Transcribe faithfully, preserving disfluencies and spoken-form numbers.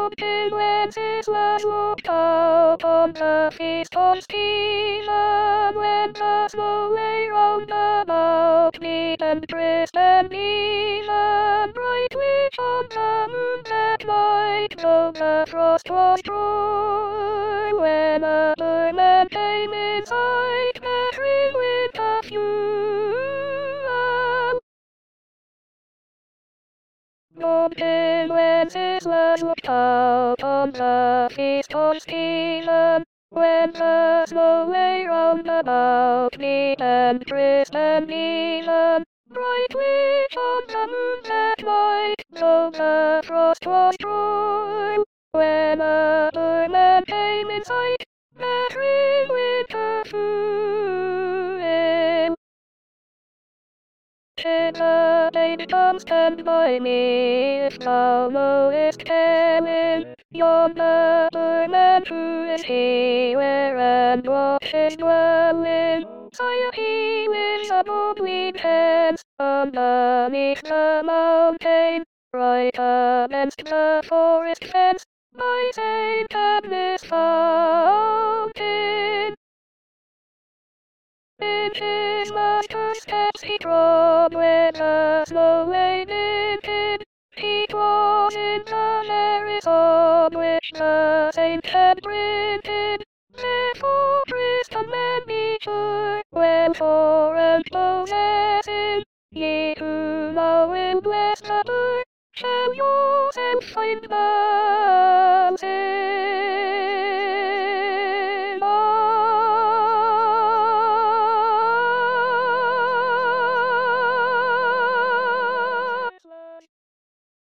Mountain Wenceslas looked out on the feast of Stephen when the snow lay round about neat and crisp and even brightly shone the moon that night, though the frost was dry. When a bird came in sight, pattering with the fuel, Mountain Wenceslas looked out on the feast of Stephen when the snow lay round about neat and crisp and even brightly shone the moon that night, though the frost was dry. When a bird came in sight, pattering with the fuel, Tina, baby, come stand by me if thou knowest telling yonder bird who is he, where and what his dwelling. Sire, he lives above bleak heads, underneath the mountain, right against the forest fence, by Saint Agnes fountain. In his master's steps he trod where the snow lay knitted. He was in the Neris on which the saint had printed. Therefore Christian men be sure, well for and possessing, ye who now will bless the bird, shall yourself find balancing.